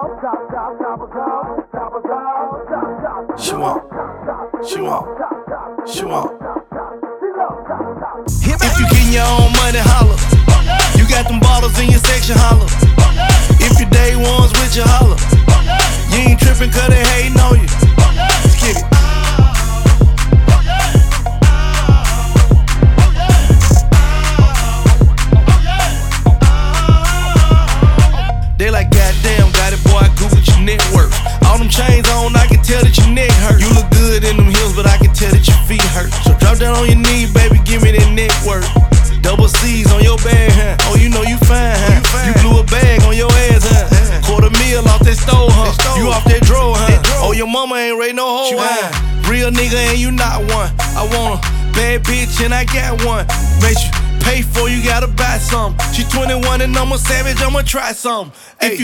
She want. If you getting your own money, holla. You got them bottles in your section, holla. If your day ones with you, holla. You ain't tripping 'cause they hating on you. Let's get it. They like, goddamn, got it, boy, I Googled your network. All them chains on, I can tell that your neck hurt. You look good in them heels, but I can tell that your feet hurt. So drop down on your knee, baby, give me that network. Double C's on your bag, huh? Oh, you know you fine, huh? You blew a bag on your ass, huh? $250,000 off that stove, huh? You off that drawer, huh? Oh, your mama ain't raised no hoe, huh? Real nigga and you not one. I want a bad bitch and I got one. Make you pay for, you gotta buy some. She 21 and I'm a savage, I'ma try some. If you